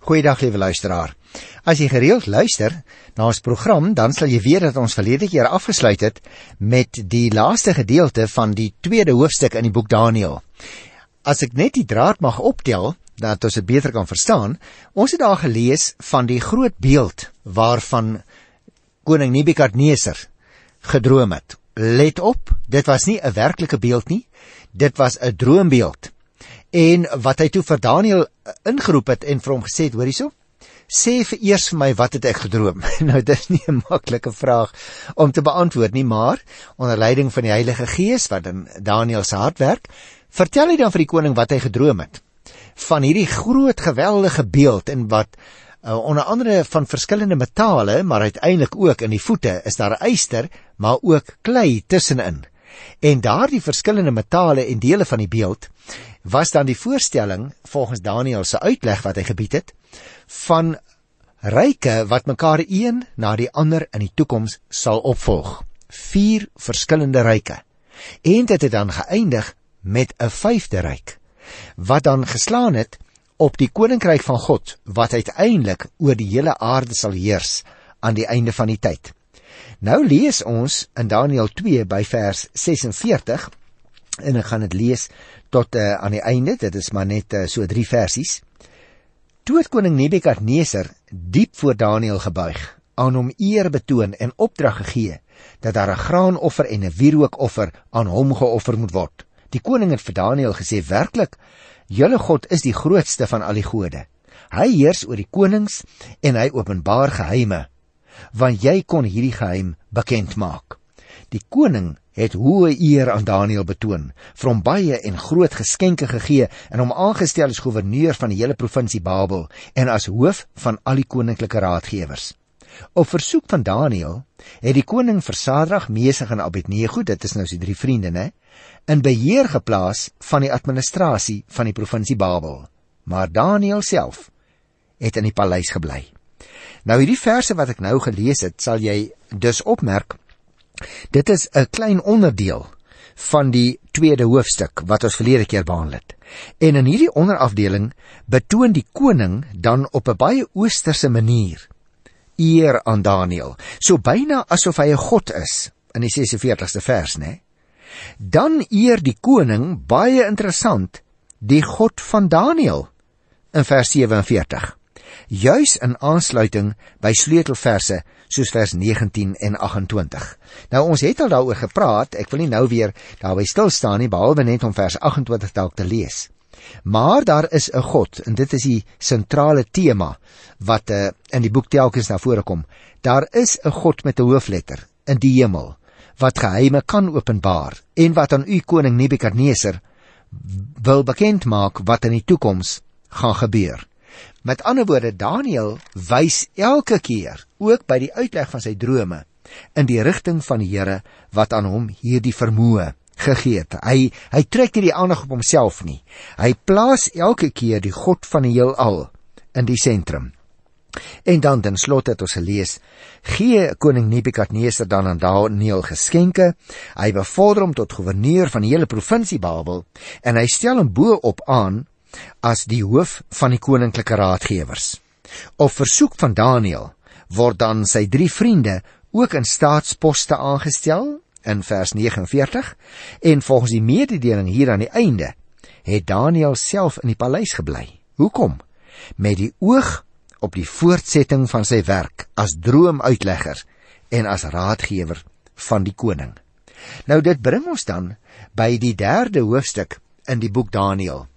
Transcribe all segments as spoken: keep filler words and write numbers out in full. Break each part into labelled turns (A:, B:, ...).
A: Goeiedag, liewe luisteraar. As jy gereeld luister na ons program, dan sal jy weet dat ons verlede keer afgesluit het met die laaste gedeelte van die tweede hoofstuk in die boek Daniël. As ek net die draad mag optel, dat ons dit beter kan verstaan, ons het daar gelees van die groot beeld waarvan koning Nebukadneser gedroom het. Let op, dit was nie 'n werklike beeld nie, dit was 'n droombeeld. En wat hy toe vir Daniël ingeroep het en vir hom gesê het, hoor hierso, sê vir eers vir my, wat het ek gedroom? Nou, dit is nie 'n maklike vraag om te beantwoord nie, maar onder leiding van die Heilige Gees, wat in Daniël se hart werk, vertel hy dan vir die koning wat hy gedroom het. Van hierdie groot, geweldige beeld, en wat uh, onder andere van verskillende metale, maar uiteindelik ook in die voete, is daar yster, maar ook klei tussenin. En daardie verskillende metale en dele van die beeld, was dan die voorstelling, volgens Daniël se uitleg wat hy gebied het, van ryke wat mekaar een na die ander in die toekoms sal opvolg. Vier verskillende ryke. En dit het dan geëindig met 'n vyfde ryk, wat dan geslaan het op die koninkryk van God, wat uiteindelik oor die hele aarde sal heers aan die einde van die tyd. Nou lees ons in Daniël twee by vers ses en veertig, en ek gaan dit lees tot uh, aan die einde, dit is maar net uh, so drie versies. Toe het koning Nebukadneser diep voor Daniël gebuig, aan hom eer betoon en opdrag gegee, dat daar 'n graanoffer en 'n wierookoffer aan hom geoffer moet word. Die koning het vir Daniël gesê, werklik, julle God is die grootste van al die gode. Hy heers oor die konings en hy openbaar geheime, want jy kon hierdie geheim bekend maak. Die koning het hoë eer aan Daniël betoon, vir hom baie en groot geskenke gegee en hom aangestel as gouverneur van die hele provinsie Babel en as hoof van al die koninklike raadgewers. Op versoek van Daniël het die koning vir Sadrag, Mesach en Abednego, dit is nou sy drie vriende, ne, in beheer geplaas van die administrasie van die provinsie Babel. Maar Daniël self het in die paleis gebly. Nou hierdie verse wat ek nou gelees het, sal jy dus opmerk, dit is 'n klein onderdeel van die tweede hoofstuk wat ons verlede keer behandel het. En in hierdie onderafdeling betoon die koning dan op 'n baie oosterse manier eer aan Daniël, so byna asof hy 'n god is, in die ses en veertigste vers, né? Dan eer die koning, baie interessant, die God van Daniël, in vers sewe en veertig. Juis in aansluiting by sleutelverse soos vers negentien en agt en twintig. Nou ons het al daaroor gepraat, ek wil nie nou weer daarby stil staan nie, behalwe net om vers agt en twintig dalk te lees. Maar daar is 'n God, en dit is die sentrale tema wat uh, in die boek telkens na vore kom. Daar is 'n God met 'n hoofletter in die hemel, wat geheime kan openbaar, en wat aan u koning Nebukadneser wil bekend maak wat in die toekoms gaan gebeur. Met ander woorde, Daniël wys elke keer, ook by die uitleg van sy drome, in die rigting van die Here, wat aan hom hierdie vermoë gegee het. Hy, hy trek nie die aandag op homself nie. Hy plaas elke keer die God van die heelal in die sentrum. En dan ten slotte het ons gelees, gee koning Nebukadneser dan aan Daniël geskenke, hy bevorder hom tot gouverneur van die hele provinsie Babel, en hy stel hom bo op aan, as die hoof van die koninklike raadgewers. Op versoek van Daniël word dan sy drie vriende ook in staatsposte aangestel, in vers nege en veertig, en volgens die mededeling hier aan die einde, het Daniël self in die paleis gebly. Hoekom? Met die oog op die voortsetting van sy werk as droomuitlegger en as raadgewer van die koning. Nou dit bring ons dan by die derde hoofstuk in die boek Daniël.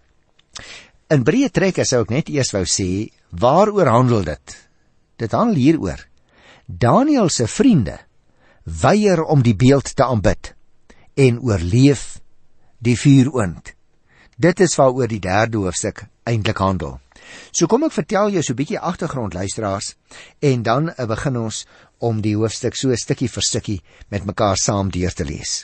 A: In breë trekke sou ek net eers wou sê, waaroor handel dit? Dit handel hieroor. Daniël se vriende weier om die beeld te aanbid en oorleef die vuuroond. Dit is waaroor die derde hoofstuk eintlik handel. So kom ek vertel jou so 'n bietjie agtergrond, luisteraars, en dan begin ons om die hoofstuk so stukkie vir stukkie met mekaar saam deur te lees.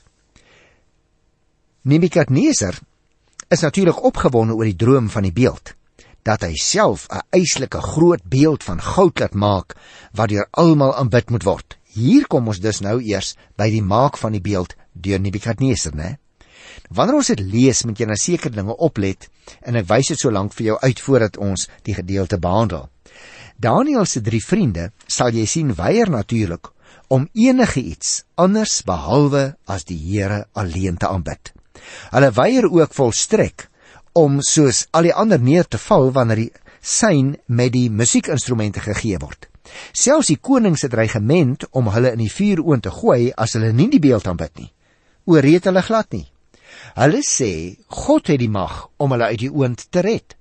A: Nebukadneser is natuurlik opgewonde oor die droom van die beeld, dat hy self 'n eislike groot beeld van goud laat maak, wat deur almal aanbid moet word. Hier kom ons dus nou eers by die maak van die beeld deur Nebukadneser, né? Wanneer ons dit lees, moet jy na sekere dinge oplet, en ek wys dit so lank vir jou uit voordat ons die gedeelte behandel. Daniël se drie vriende, sal jy sien, weier natuurlik om enige iets anders behalwe as die Here alleen te aanbid. Hulle weier ook volstrek om soos al die ander neer te val wanneer die sein met die musiekinstrumente gegee word. Selfs die koning se dreigement om hulle in die vuuroond te gooi as hulle nie die beeld aanbid nie, oorreed hulle glad nie. Hulle sê, God het die mag om hulle uit die oond te red.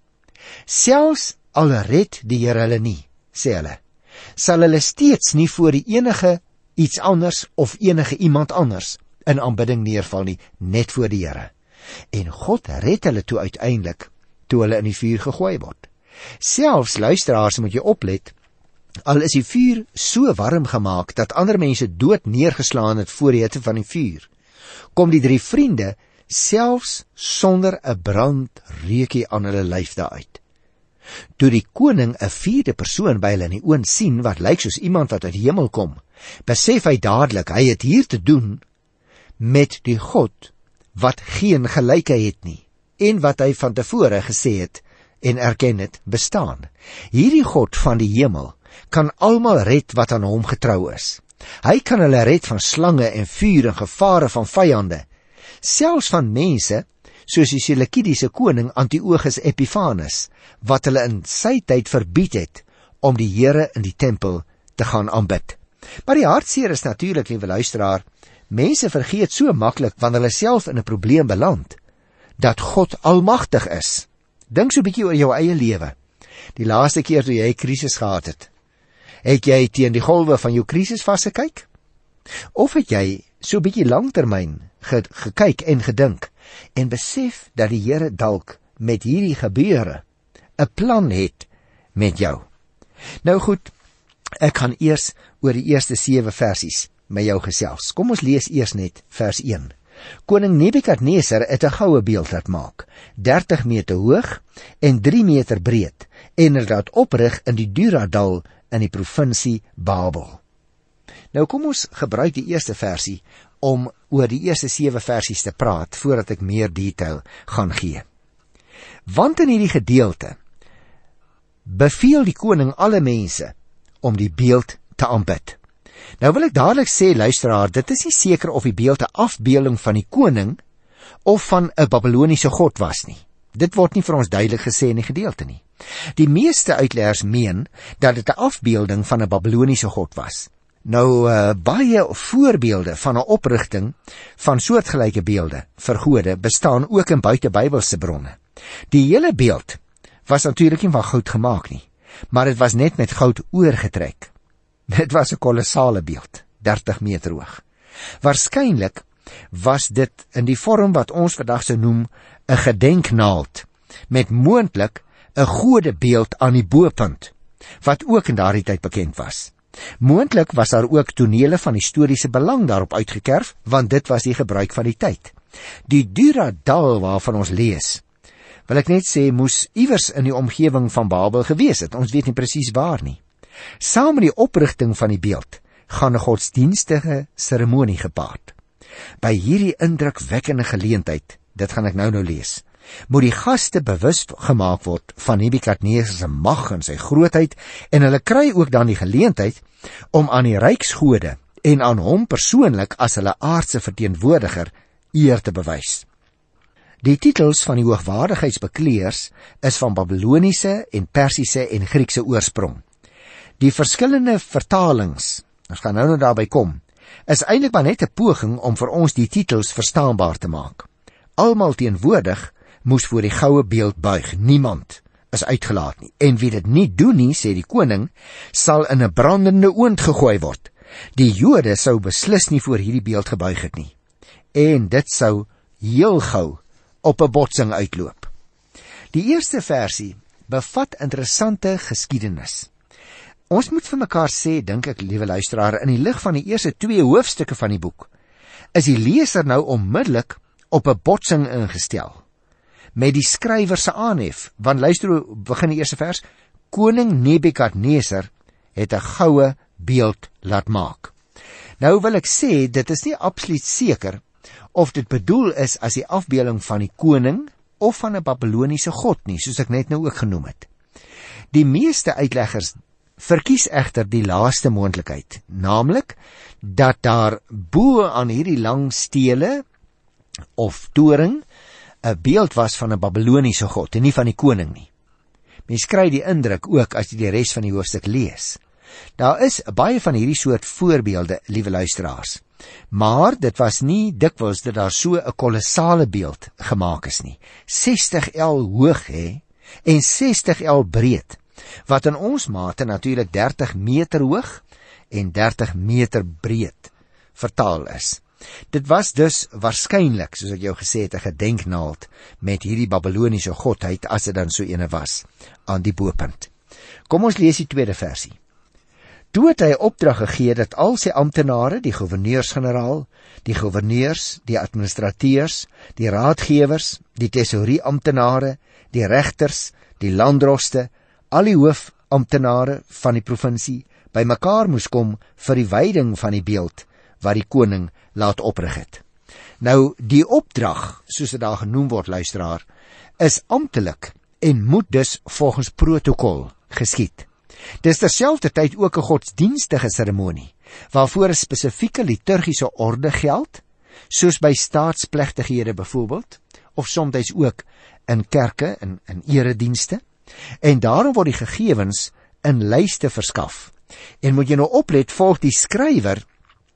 A: Selfs al red die Here hulle nie, sê hulle, sal hulle steeds nie voor die enige iets anders of enige iemand anders in aanbidding neerval nie, net voor die Here. En God red hulle toe uiteindelik, toe hulle in die vuur gegooi word. Selfs luisteraars, moet jy oplet, al is die vuur so warm gemaak, dat ander mense dood neergeslaan het voor die hitte van die vuur, kom die drie vriende selfs sonder 'n brandreukie aan hulle lyf daaruit. Toe die koning 'n vierde persoon by hulle in die oond sien, wat lyk soos iemand wat uit die hemel kom, besef hy dadelik, hy het hier te doen met die God wat geen gelyke het nie, en wat hy van tevore gesê het en erken het bestaan. Hierdie God van die hemel kan almal red wat aan hom getrou is. Hy kan hulle red van slange en vuur en gevare van vyande, selfs van mense soos die Seleukidiese koning Antiochus Epiphanes, wat hulle in sy tyd verbied het om die Here in die tempel te gaan aanbid. Maar die hartseer is natuurlik, liewe luisteraar, mense vergeet so maklik wanneer hulle self in 'n probleem beland, dat God almagtig is. Dink so 'n bietjie oor jou eie lewe. Die laaste keer toe jy 'n krisis gehad het, het jy teen die golwe van jou krisis vasgekyk? Of het jy so 'n bietjie langtermyn ge gekyk en gedink, en besef dat die Here dalk met hierdie gebeure 'n plan het met jou? Nou goed, ek gaan eers oor die eerste sewe versies met jou gesels. Kom ons lees eers net vers een. Koning Nebukadneser het 'n goue beeld laat maak, dertig meter hoog en drie meter breed, en het laat oprig in die Dura-dal in die provinsie Babel. Nou kom ons gebruik die eerste versie om oor die eerste sewe versies te praat, voordat ek meer detail gaan gee. Want in hierdie gedeelte beveel die koning alle mense om die beeld te aanbid. Nou wil ek dadelik sê, luisteraar, dit is nie seker of die beeld 'n afbeelding van die koning of van 'n Babyloniese god was nie. Dit word nie vir ons duidelik gesê in die gedeelte nie. Die meeste uitleggers meen dat dit 'n afbeelding van 'n Babyloniese god was. Nou, uh, baie voorbeelde van 'n oprigting van soortgelyke beelde vir gode bestaan ook in buitebybelse bronne. Die hele beeld was natuurlik nie van goud gemaak nie, maar dit was net met goud oorgetrek. Dit was 'n kolossale beeld, dertig meter hoog. Waarskynlik was dit in die vorm wat ons vandag sou noem 'n gedenknaald, met moontlik 'n godebeeld aan die bopunt, wat ook in daardie tyd bekend was. Moontlik was daar ook tonele van historiese belang daarop uitgekerf, want dit was die gebruik van die tyd. Die Dura-dal waarvan ons lees, wil ek net sê, moes iewers in die omgewing van Babel gewees het. Ons weet nie presies waar nie. Saam met die oprigting van die beeld gaan 'n godsdienstige seremonie gepaard. By hierdie indrukwekkende geleentheid, dit gaan ek nou nou lees, moet die gaste bewus gemaak word van Nebukadneser se mag en sy grootheid, en hulle kry ook dan die geleentheid om aan die ryksgode en aan hom persoonlik as hulle aardse verteenwoordiger eer te bewys. Die titels van die hoogwaardigheidsbekleers is van Babyloniese en Persiese en Griekse oorsprong. Die verskillende vertalings, ons gaan nou nou daarby kom, is eintlik maar net 'n poging om vir ons die titels verstaanbaar te maak. Almal teenwoordig moes voor die goue beeld buig, niemand is uitgelaat nie. En wie dit nie doen nie, sê die koning, sal in 'n brandende oond gegooi word. Die Jode sou beslis nie voor hierdie beeld gebuig het nie. En dit sou heel gou op 'n botsing uitloop. Die eerste versie bevat interessante geskiedenis. Ons moet vir mekaar sê, dink ek, liewe luisteraar, in die lig van die eerste twee hoofstukke van die boek, is die leser nou onmiddellik op 'n botsing ingestel met die skrywer se aanhef, want luister hoe begin die eerste vers, koning Nebukadneser het 'n goue beeld laat maak. Nou wil ek sê, dit is nie absoluut seker of dit bedoel is as die afbeelding van die koning of van 'n Babyloniese god nie, soos ek net nou ook genoem het. Die meeste uitleggers verkies egter die laaste moontlikheid, naamlik dat daar bo aan hierdie lang stele of toring 'n beeld was van 'n Babyloniese god en nie van die koning nie. Mens kry die indruk ook as jy die res van die hoofstuk lees. Daar is baie van hierdie soort voorbeelde, liewe luisteraars, maar dit was nie dikwels dat daar so 'n kolossale beeld gemaak is nie. sestig el hoog hè, en sestig el breed, wat in ons mate natuurlik dertig meter hoog en dertig meter breed vertaal is. Dit was dus waarskynlik, soos ek jou gesê het, 'n gedenknaald met hierdie Babyloniese godheid, as dit dan so ene was, aan die bopunt. Kom ons lees die tweede versie. Toe het hy opdrag gegee dat al sy amptenare, die gouverneurs-generaal, die gouverneurs, die administrateurs, die raadgewers, die tesourieamptenare, die regters, die landdroste, al die hoofamptenare van die provinsie bymekaar moes kom vir die wyding van die beeld wat die koning laat oprig het. Nou, die opdrag, soos dit daar genoem word, luisteraar, is amptelik en moet dus volgens protokol geskied. Dis terselfdertyd ook 'n godsdienstige seremonie, waarvoor 'n spesifieke liturgiese orde geld, soos by staatsplegtighede byvoorbeeld, of soms ook in kerke, in, in eredienste, en daarom word die gegevens in lyste verskaf. En moet jy nou oplet, volg die skrywer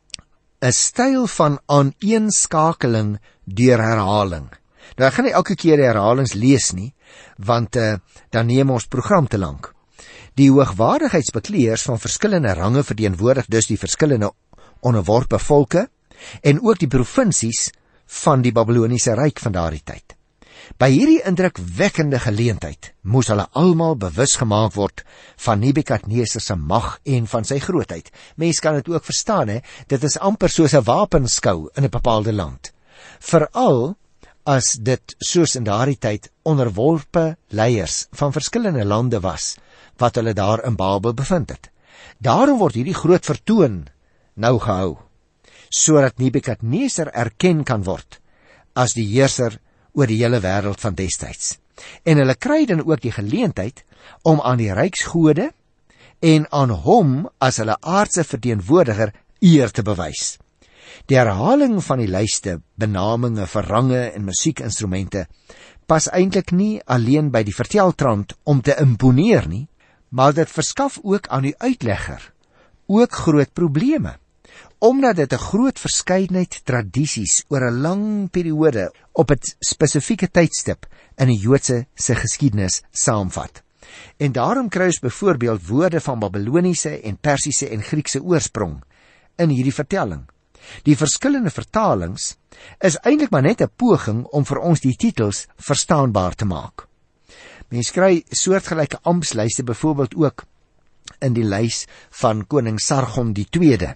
A: 'n styl van aaneenskakeling deur herhaling. Nou, ek gaan nie elke keer die herhalings lees nie, want uh, dan neem ons program te lank. Die hoogwaardigheidsbekleers van verskillende range verteenwoordig dus die verskillende onderworpe volke en ook die provinsies van die Babyloniese ryk van daardie tyd. By hierdie indrukwekkende geleentheid moes hulle almal bewus gemaak word van Nebukadneser se mag en van sy grootheid. Mens kan dit ook verstaan, hè? Dit is amper soos 'n wapenskou in 'n bepaalde land. Veral as dit soos in daardie tyd onderworpe leiers van verskillende lande was wat hulle daar in Babel bevind het. Daarom word hierdie groot vertoon nou gehou, sodat Nebukadneser erken kan word as die heerser oor die hele wêreld van destyds. En hulle kry dan ook die geleentheid om aan die ryksgode en aan hom as hulle aardse verteenwoordiger eer te bewys. Die herhaling van die lyste, benaminge vir range en musiekinstrumente pas eintlik nie alleen by die verteltrand om te imponeer nie, maar dit verskaf ook aan die uitlegger ook groot probleme, omdat dit 'n groot verskeidenheid tradisies oor 'n lang periode op 'n spesifieke tydstip in die Joodse se geskiedenis saamvat. En daarom kry ons byvoorbeeld woorde van Babyloniese en Persiese en Griekse oorsprong in hierdie vertelling. Die verskillende vertalings is eintlik maar net 'n poging om vir ons die titels verstaanbaar te maak. Mens kry soortgelyke amptslyste byvoorbeeld ook in die lys van koning Sargon die tweede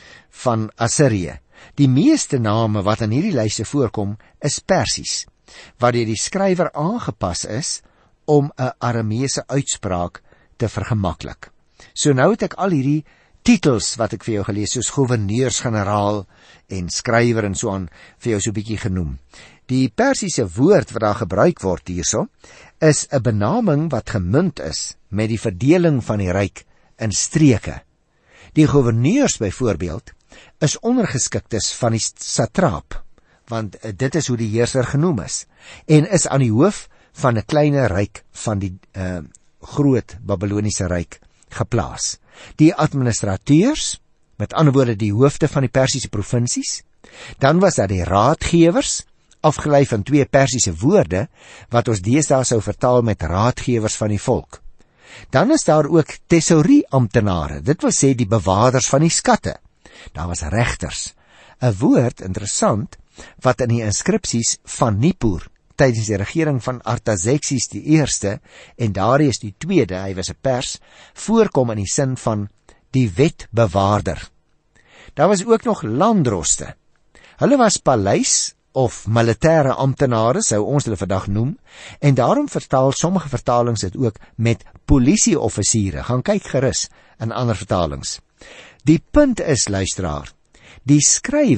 A: van Assirië. Die meeste name wat in hierdie lyste voorkom is Persies, wat deur die skrywer aangepas is om 'n Arameese uitspraak te vergemaklik. So nou het ek al hierdie titels wat ek vir jou gelees, soos gouverneurs-generaal en skrywer en so aan, vir jou so 'n bietjie genoem. Die Persiese woord wat daar gebruik word hierso, is 'n benaming wat gemunt is met die verdeling van die ryk in streke. Die gouverneurs byvoorbeeld is ondergeskiktes van die satraap, want dit is hoe die heerser genoem is, en is aan die hoof van 'n kleiner ryk van die uh, groot Babyloniese ryk geplaas. Die administrateurs, met ander woorde die hoofde van die Persiese provinsies, dan was daar die raadgewers, afgelei van twee Persiese woorde, wat ons deesdae sou vertaal met raadgewers van die volk. Dan is daar ook tesourieamptenare, dit wil sê die bewaarders van die skatte. Daar was regters, 'n woord, interessant, wat in die inskripsies van Nippur, tydens die regering van Artaxerxes die eerste, en Darius die tweede, hy was 'n Pers, voorkom in die sin van die wetbewaarder. Daar was ook nog landdroste. Hulle was paleis of militêre amptenare, sou ons hulle vandag noem, en daarom vertaal sommige vertalings dit ook met polisieoffisiere. Gaan kyk gerus in ander vertalings. Die punt is, luisteraar, die skrywer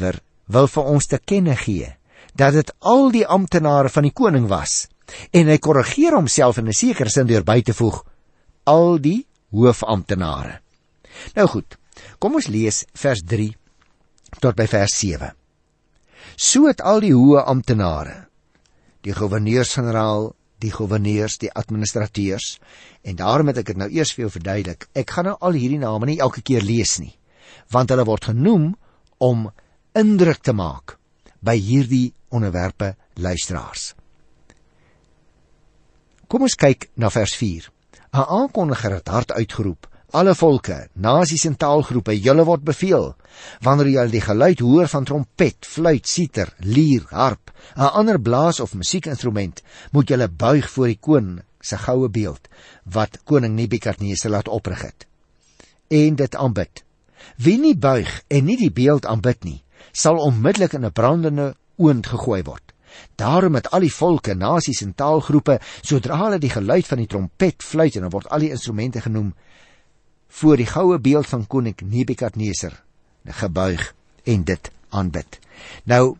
A: wil vir ons te kenne gee dat dit al die amptenare van die koning was, en hy korrigeer homself in 'n sekere sin deur by te voeg, al die hoofamptenare. Nou goed, kom ons lees vers drie tot by vers sewe. So het al die hoë amptenare, die gouverneurs-generaal, die gouverneurs, die administrateurs, en daarom het ek dit nou eers vir jou verduidelik, ek gaan nou al hierdie name nie elke keer lees nie, want hulle word genoem om indruk te maak by hierdie onderwerpe luisteraars. Kom ons kyk na vers vier. 'n Aankondiger het hard uitgeroep, alle volke, nasies en taalgroepe, julle word beveel, wanneer julle die geluid hoor van trompet, fluit, siter, lier, harp, 'n ander blaas of musiekinstrument, moet julle buig voor die koning se goue beeld, wat koning Nebukadneser laat oprig het, en dit aanbid. Wie nie buig en nie die beeld aanbid nie, sal onmiddellik in 'n brandende oond gegooi word. Daarom het al die volke, nasies en taalgroepe, sodra hulle die geluid van die trompet fluit, en dan word al die instrumente genoem, voor die goue beeld van koning Nebukadneser gebuig en dit aanbid. Nou,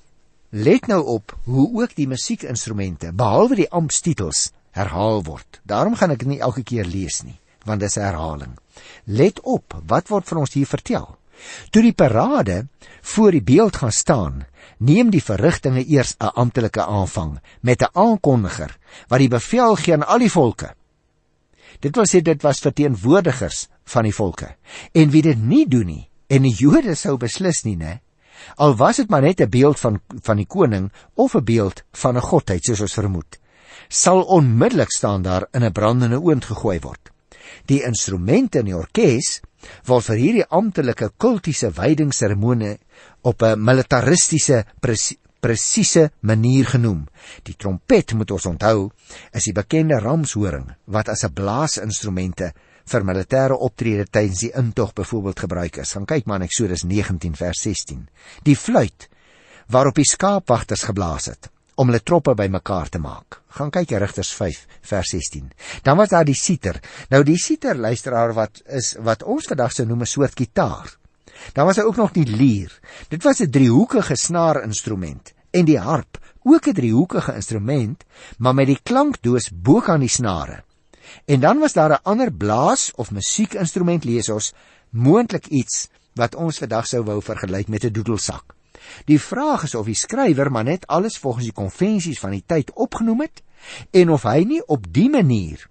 A: let nou op hoe ook die musiekinstrumente, behalwe die amptstitels, herhaal word. Daarom gaan ek dit nie elke keer lees nie, want dit is 'n herhaling. Let op, wat word vir ons hier vertel? Toe die parade voor die beeld gaan staan, neem die verrigtinge eers 'n amptelike aanvang met 'n aankondiger wat die bevel gee aan al die volke. Dit wil sê dit was verteenwoordigers van die volke. En wie dit nie doen nie, en die Jode sou beslis nie, ne? Al was dit maar net 'n beeld van van die koning of 'n beeld van 'n godheid soos ons vermoed, sal onmiddellik staan daar in 'n brandende oond gegooi word. Die instrumente in die orkes word vir hierdie amptelike kultiese wydingsseremonie op 'n militaristiese presi presiese manier genoem. Die trompet, moet ons onthou, is die bekende ramshoring wat as 'n blaasinstrumente vir militêre optrede tydens die intog byvoorbeeld gebruik is. Gaan kyk maar in Eksodus negentien vers sestien. Die fluit waarop die skaapwagters geblaas het om hulle troppe bymekaar te maak. Gaan kyk in Rigters vyf vers sestien. Dan was daar die siter. Nou die siter, luisteraar, wat is wat ons vandag sou noem 'n soort gitaar. Dan was daar ook nog die lier. Dit was 'n driehoekige snaarinstrument, en die harp, ook 'n driehoekige instrument, maar met die klankdoos bo aan die snare. En dan was daar 'n ander blaas of musiekinstrument, lees ons, moontlik iets wat ons vandag sou wou vergelyk met 'n doedelsak. Die vraag is of die skrywer maar net alles volgens die konvensies van die tyd opgenoem het, en of hy nie op die manier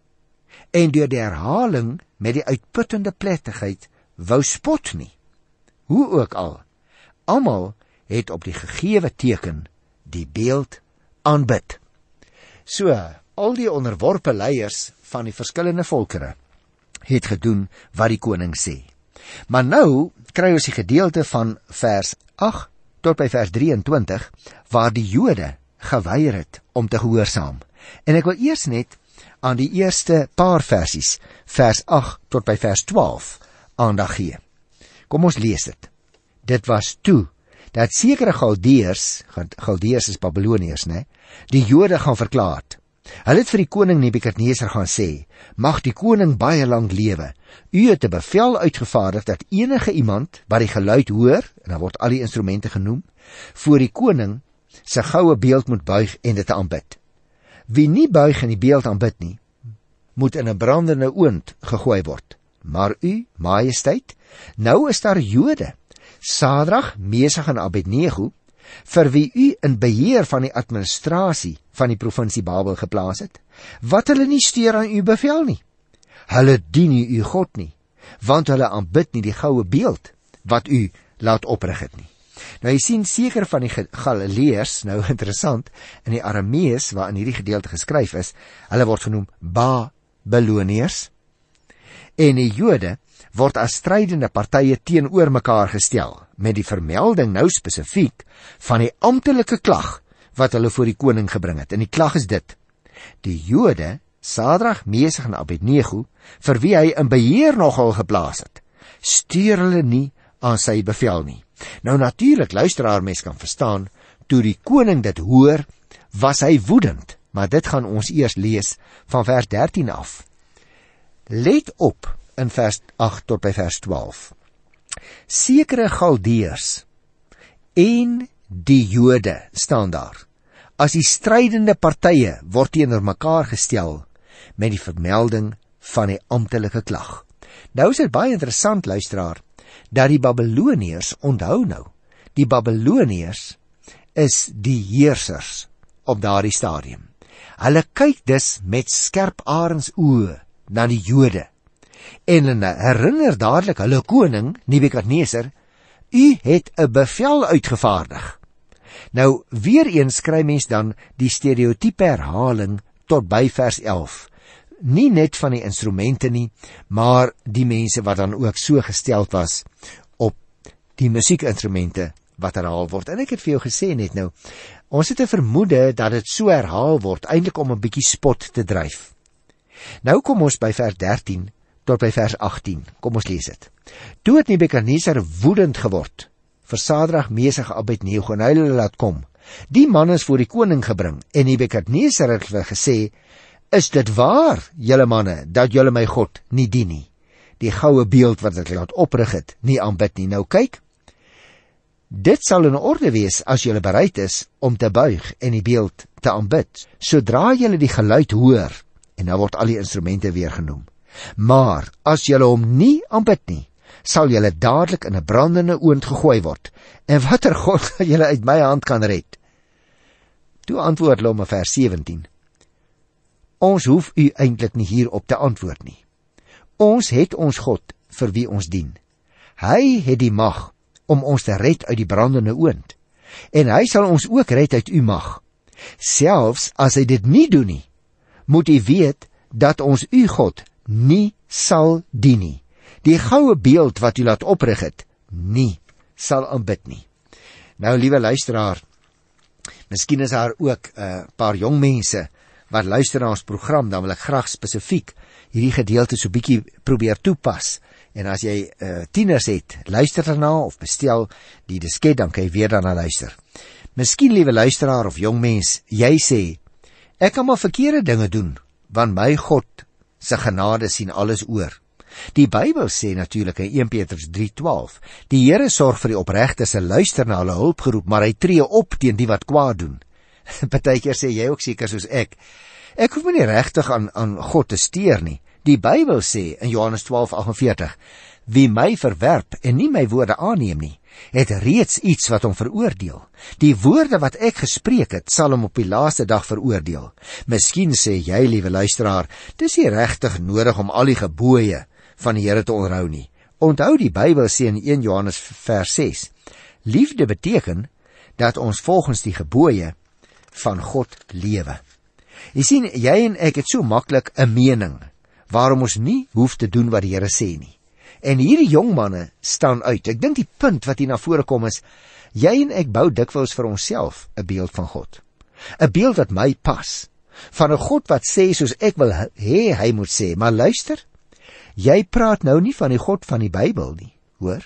A: en deur die herhaling met die uitputtende plettigheid wou spot nie. Hoe ook al, almal het op die gegewe teken die beeld aanbid. So, al die onderworpe leiers van die verskillende volkere het gedoen wat die koning sê. Maar nou kry ons die gedeelte van vers agt tot by vers drieëntwintig, waar die Jode geweier het om te gehoorsaam. En ek wil eers net aan die eerste paar versies, vers agt tot by vers twaalf, aandag gee. Kom ons lees dit. Dit was toe dat sekere Galdeërs, Galdeërs is Babyloniërs, né, die Jode gaan verklaar het. Hulle het vir die koning Nebukadneser gaan sê, mag die koning baie lank lewe. U het 'n bevel uitgevaardig dat enige iemand wat die geluid hoor, en dan word al die instrumente genoem, voor die koning se goue beeld moet buig en dit aanbid. Wie nie buig en die beeld aanbid nie, moet in 'n brandende oond gegooi word. Maar u, majesteit, nou is daar Jode, Sadrag, Mesach en Abednego, vir wie u in beheer van die administrasie van die provinsie Babel geplaas het, wat hulle nie steur aan u bevel nie. Hulle dien nie u God nie, want hulle aanbid nie die goue beeld wat u laat oprig het nie. Nou jy sien, seker van die Galileërs, nou interessant, in die Aramees waarin hierdie gedeelte geskryf is, hulle word genoem Babyloniërs, en die Jode word as strydende partye teenoor mekaar gestel, met die vermelding nou spesifiek van die amptelike klag wat hulle voor die koning gebring het. En die klag is dit: die Jode, Sadrag, Mesach en Abednego, vir wie hy in beheer nogal geplaas het, steur hulle nie aan sy bevel nie. Nou natuurlik, luisteraar, mens kan verstaan, toe die koning dit hoor, was hy woedend, maar dit gaan ons eers lees van vers dertien af. Let op in vers agt tot by vers twaalf. Sekere Galdeërs en die Jode staan daar. As die strydende partye word teenoor mekaar gestel met die vermelding van die amptelike klag. Nou is dit baie interessant, luisteraar, dat die Babiloniërs, onthou nou, die Babiloniërs is die heersers op daardie stadium. Hulle kyk dus met skerp arendsoë na die Jode en hulle herinner dadelik hulle koning, Nebukadneser, u het 'n bevel uitgevaardig. Nou, weer eens kry mens dan die stereotype herhaling tot by vers elf. Nie net van die instrumente nie, maar die mense wat dan ook so gesteld was op die musiekinstrumente wat herhaal word. En ek het vir jou gesê net nou, ons het 'n vermoede dat dit so herhaal word, eintlik om 'n bietjie spot te dryf. Nou kom ons by vers dertien tot by vers agttien. Kom ons lees dit. Toe het Nebukadneser woedend geword vir Sadrag, Mesach, Abednego en hy hulle laat kom. Die man is voor die koning gebring en Nebukadneser het hulle gesê, is dit waar, julle manne, dat julle my God nie dien nie? Die goue beeld wat ek laat oprig het, nie aanbid nie. Nou kyk, dit sal in orde wees as julle bereid is om te buig en die beeld te aanbid. Sodra julle die geluid hoor, en nou word al die instrumente weer genoem, maar as julle hom nie aanbid nie, sal julle dadelik in 'n brandende oond gegooi word. En watter God gaan julle uit my hand kan red? Toe antwoord hulle om in vers sewentien. Ons hoef u eintlik nie hierop te antwoord nie. Ons het ons God vir wie ons dien. Hy het die mag om ons te red uit die brandende oond. En hy sal ons ook red uit u mag. Selfs as hy dit nie doen nie, moet u weet dat ons u God nie sal dien nie. Die goue beeld wat u laat oprig het, nie sal aanbid nie. Nou, liewe luisteraar, miskien is daar ook 'n uh, paar jong mense wat luister na ons program, dan wil ek graag spesifiek hierdie gedeelte so bietjie probeer toepas. En as jy uh, tieners het, luister daarna of bestel die disket, dan kan jy weer daarna luister. Miskien, liewe luisteraar of jong mens, jy sê, ek kan maar verkeerde dinge doen, want my God se genade sien alles oor. Die Bybel sê natuurlik in Eerste Petrus drie twaalf, die Here sorg vir die opregtes en luister na hulle hulpgeroep, maar hy tree op teen die wat kwaad doen. Partykeer sê jy ook seker soos ek, ek hoef my nie regtig aan, aan God te steur nie. Die Bybel sê in Johannes twaalf agt en veertig, wie my verwerp en nie my woorde aanneem nie, het reeds iets wat hom veroordeel. Die woorde wat ek gespreek het, sal hom op die laaste dag veroordeel. Miskien sê jy, liewe luisteraar, dis nie regtig nodig om al die gebooie van die Here te onthou nie. Onthou, die Bybel sê in Eerste Johannes vers ses, liefde beteken dat ons volgens die gebooie van God lewe. Jy sien, jy en ek het so maklik 'n mening waarom ons nie hoef te doen wat die Here sê nie. En hierdie jong manne staan uit. Ek dink die punt wat hier na vore kom is, jy en ek bou dikwels vir onsself 'n beeld van God. 'n Beeld wat my pas. Van 'n God wat sê soos ek wil hê hy moet sê. Maar luister, jy praat nou nie van die God van die Bybel nie, hoor?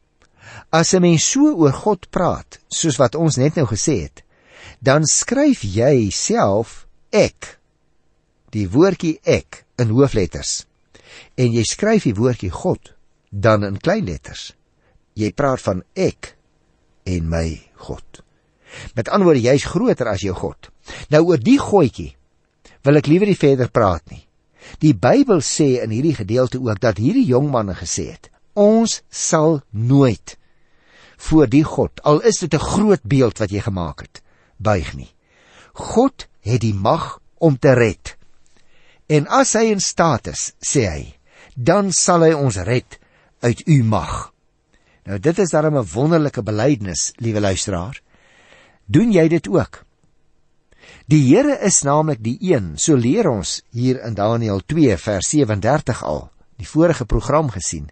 A: As 'n mens so oor God praat, soos wat ons net nou gesê het, dan skryf jy self ek, die woordjie ek in hoofletters, en jy skryf die woordjie God dan in kleinletters. Jy praat van ek en my God. Met ander woorde, jy is groter as jou God. Nou oor die gooitjie wil ek liewer nie verder praat nie. Die Bybel sê in hierdie gedeelte ook dat hierdie jong manne gesê het, ons sal nooit voor die God, al is dit 'n groot beeld wat jy gemaak het, buig nie. God het die mag om te red. En as hy in staat is, sê hy, dan sal hy ons red uit u mag. Nou dit is daarom 'n wonderlike belydenis, liewe luisteraar. Doen jy dit ook? Die Here is naamlik die een, so leer ons hier in Daniël twee vers ses en dertig al, die vorige program gesien,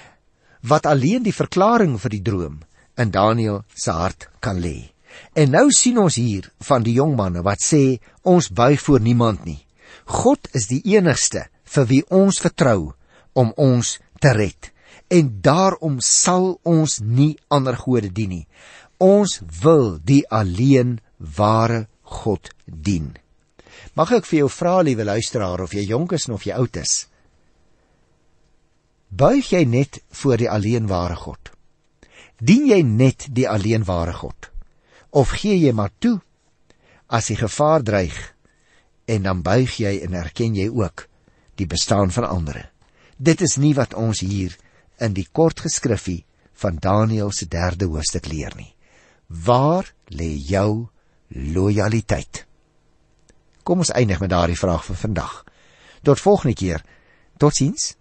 A: wat alleen die verklaring vir die droom in Daniël se hart kan lê. En nou sien ons hier van die jong manne wat sê, ons buig voor niemand nie. God is die enigste vir wie ons vertrou om ons te red. En daarom sal ons nie ander gode dien nie. Ons wil die alleen ware God dien. Mag ek vir jou vra, liewe luisteraar, of jy jonk is of jy oud is, buig jy net voor die alleen ware God? Dien jy net die alleenware God? Of gee jy maar toe as die gevaar dreig, en dan buig jy en erken jy ook die bestaan van ander? Dit is nie wat ons hier in die kort geskrifie van Daniël se derde hoofstuk leer nie. Waar lê jou lojaliteit? Kom ons eindig met daardie vraag vir vandag. Tot volgende keer. Totsiens.